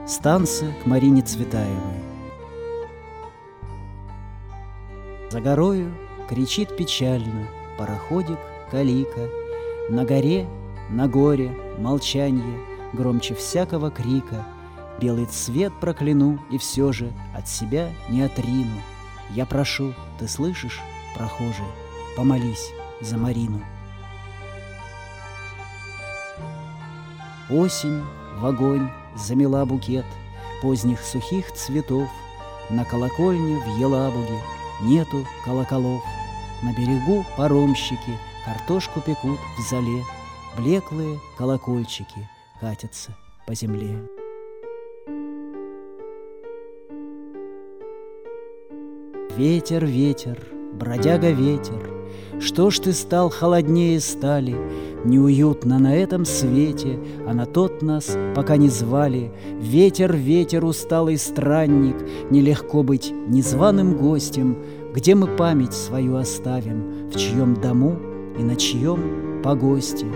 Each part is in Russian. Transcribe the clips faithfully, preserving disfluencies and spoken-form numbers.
Станция к Марине Цветаевой. За горою кричит печально пароходик Калика. На горе, на горе молчанье громче всякого крика. Белый цвет прокляну и все же от себя не отрину. Я прошу, ты слышишь, прохожий, помолись за Марину. Осень в огонь замела букет поздних сухих цветов. На колокольне в Елабуге нету колоколов. На берегу паромщики картошку пекут в зале. Блеклые колокольчики катятся по земле. Ветер, ветер, бродяга ветер, что ж ты стал холоднее стали? Неуютно на этом свете, а на тот нас пока не звали. Ветер, ветер, усталый странник, нелегко быть незваным гостем. Где мы память свою оставим, в чьем дому и на чьем погосте?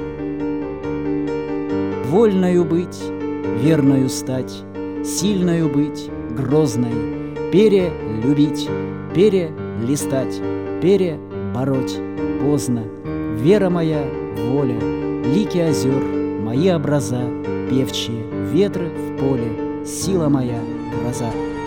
Вольною быть, верною стать, сильною быть, грозной, перелюбить, перелистать, перебороть поздно. Вера моя, воля, лики озер, мои образа, певчие ветры в поле, сила моя, гроза.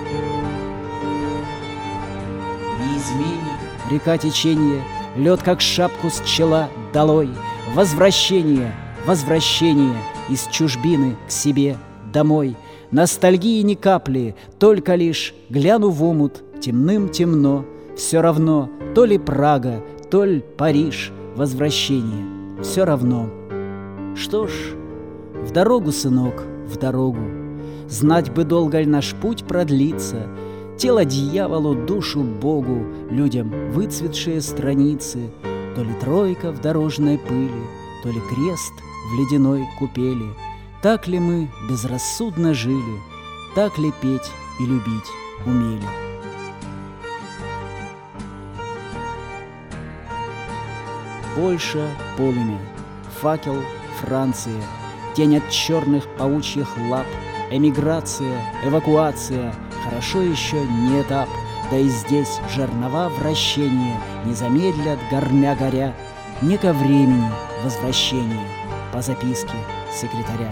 Неизменник, река течения, лед, как шапку с чела, долой. Возвращение, возвращение из чужбины к себе домой. Ностальгии ни капли, только лишь гляну в омут, темным темно. Все равно, то ли Прага, то ли Париж, возвращение, все равно. Что ж, в дорогу, сынок, в дорогу. Знать бы, долго ли наш путь продлится. Тело дьяволу, душу Богу, людям выцветшие страницы. То ли тройка в дорожной пыли, то ли крест в ледяной купели. Так ли мы безрассудно жили, так ли петь и любить умели? Польша, полымя, факел, Франция, тень от черных паучьих лап, эмиграция, эвакуация, хорошо еще не этап, да и здесь жернова вращения не замедлят, гормя горя, не ко времени возвращения по записке секретаря.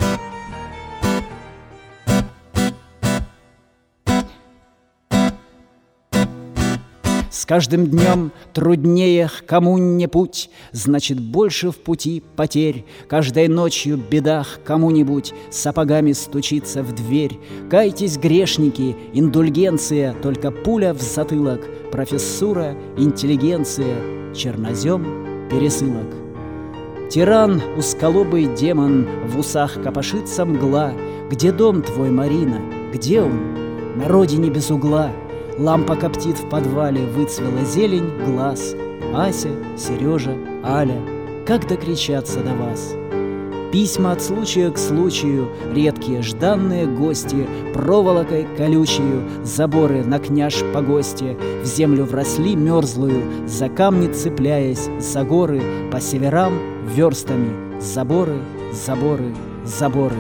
С каждым днем труднее к коммуне путь, значит, больше в пути потерь. Каждой ночью бедах кому-нибудь сапогами стучится в дверь. Кайтесь, грешники, индульгенция, только пуля в затылок, профессура, интеллигенция, чернозем, пересылок. Тиран, узколобый демон, в усах копошится мгла. Где дом твой, Марина? Где он? На родине без угла. Лампа коптит в подвале, выцвела зелень глаз. Ася, Сережа, Аля, как докричаться до вас? Письма от случая к случаю, редкие жданные гости, проволокой колючею, заборы на княж погосте, в землю вросли мерзлую, за камни цепляясь, за горы, по северам верстами, заборы, заборы, заборы.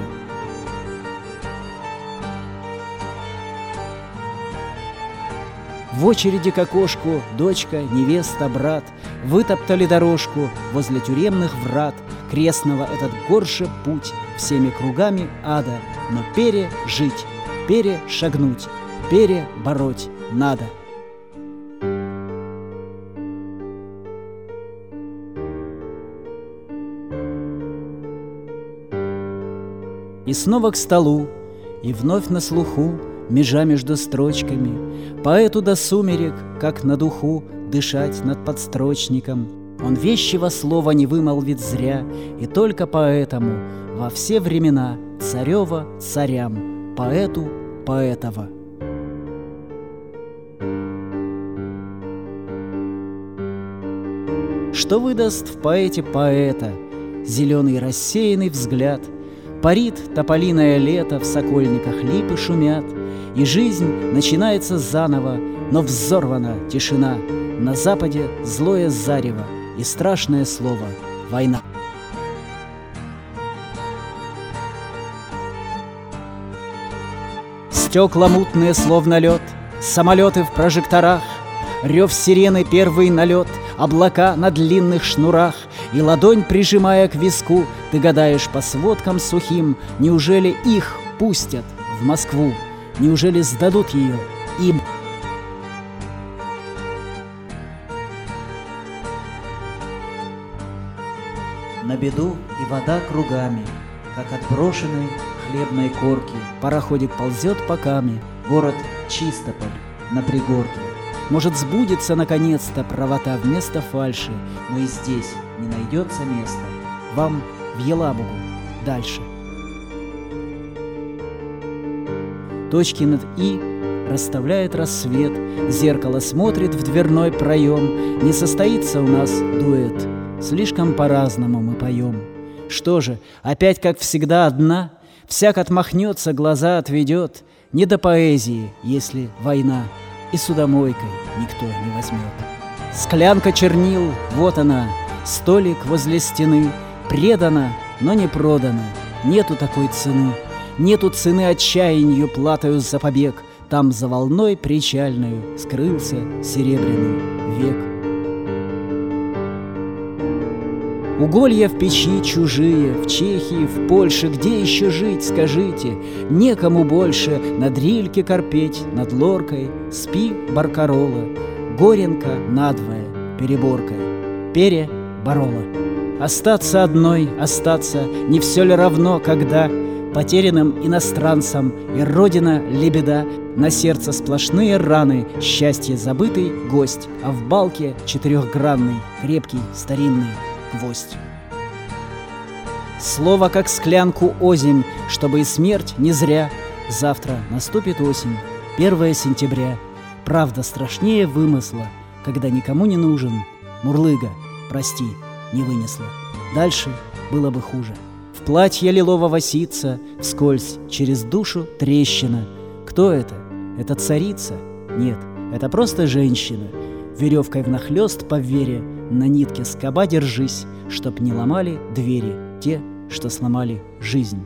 В очереди к окошку дочка, невеста, брат вытоптали дорожку возле тюремных врат. Крестного этот горше путь всеми кругами ада, но пережить, перешагнуть, перебороть надо. И снова к столу, и вновь на слуху межа между строчками, поэту до сумерек, как на духу, дышать над подстрочником. Он вещего слова не вымолвит зря, и только поэтому во все времена царева царям, поэту поэтова. Что выдаст в поэте поэта зеленый рассеянный взгляд? Парит тополиное лето, в сокольниках липы шумят, и жизнь начинается заново, но взорвана тишина. На западе злое зарево и страшное слово — война. Стекла мутные, словно лед, самолеты в прожекторах, рев сирены, первый налет, облака на длинных шнурах. И ладонь, прижимая к виску, ты гадаешь по сводкам сухим, неужели их пустят в Москву? Неужели сдадут ее им? На беду и вода кругами, как от брошенной хлебной корки. Пароходик ползет по каме, город Чистополь на пригорке. Может, сбудется наконец-то правота вместо фальши, но и здесь не найдется места вам в Елабугу дальше. Точки над «и» расставляет рассвет, зеркало смотрит в дверной проем. Не состоится у нас дуэт, слишком по-разному мы поем. Что же, опять, как всегда, одна? Всяк отмахнется, глаза отведет. Не до поэзии, если война, и судомойкой никто не возьмет. Склянка чернил, вот она, столик возле стены. Предана, но не продана, нету такой цены. Нету цены отчаянию, платою за побег. Там за волной причальную скрылся серебряный век. Уголья в печи чужие, в Чехии, в Польше. Где еще жить, скажите? Некому больше на дрильке корпеть, над лоркой. Спи, Баркарола, Горенко надвое переборкой. Пере Барола. Остаться одной, остаться, не все ли равно, когда потерянным иностранцам и родина лебеда, на сердце сплошные раны, счастье забытый гость, а в балке четырехгранный, крепкий, старинный гвоздь. Слово, как склянку озимь, чтобы и смерть не зря. Завтра наступит осень, первое сентября. Правда страшнее вымысла, когда никому не нужен. Мурлыга, прости, не вынесла. Дальше было бы хуже. В платье лилового ситца вскользь через душу трещина. Кто это? Это царица? Нет, это просто женщина. Веревкой внахлёст по вере на нитке скоба держись, чтоб не ломали двери те, что сломали жизнь.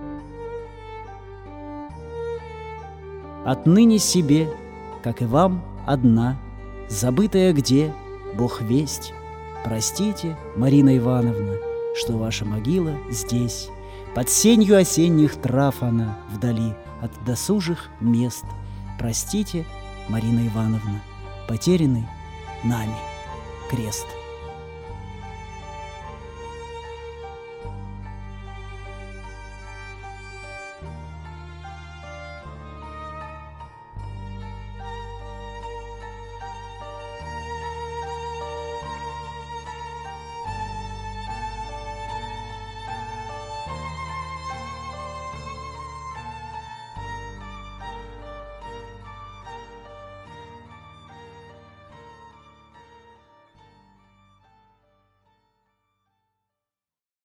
Отныне себе, как и вам, одна, забытая где, Бог весть. Простите, Марина Ивановна, что ваша могила здесь. Под сенью осенних трав она, вдали от досужих мест. Простите, Марина Ивановна, потерянный нами крест.